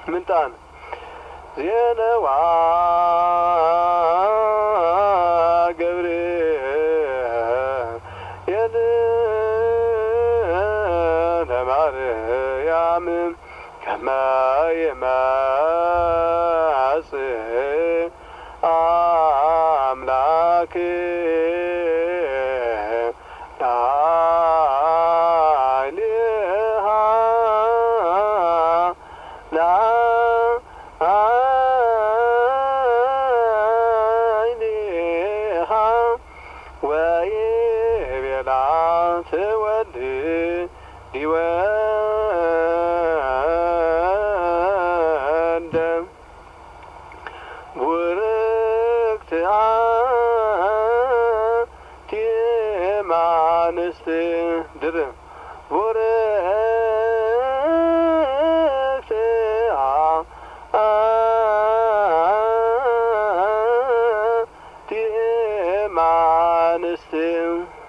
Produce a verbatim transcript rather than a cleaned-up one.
ምንጣን ዜነዋ ገብርኤል ለማርያም ከመ ይመጽእ አምላክ ላዕሌሃ ላዕሌሃ ወይቤላ ትወልድ ወልደ ቡርክት አንቲ እምአንስት ድር ቡርክት አንቲ እምአንስት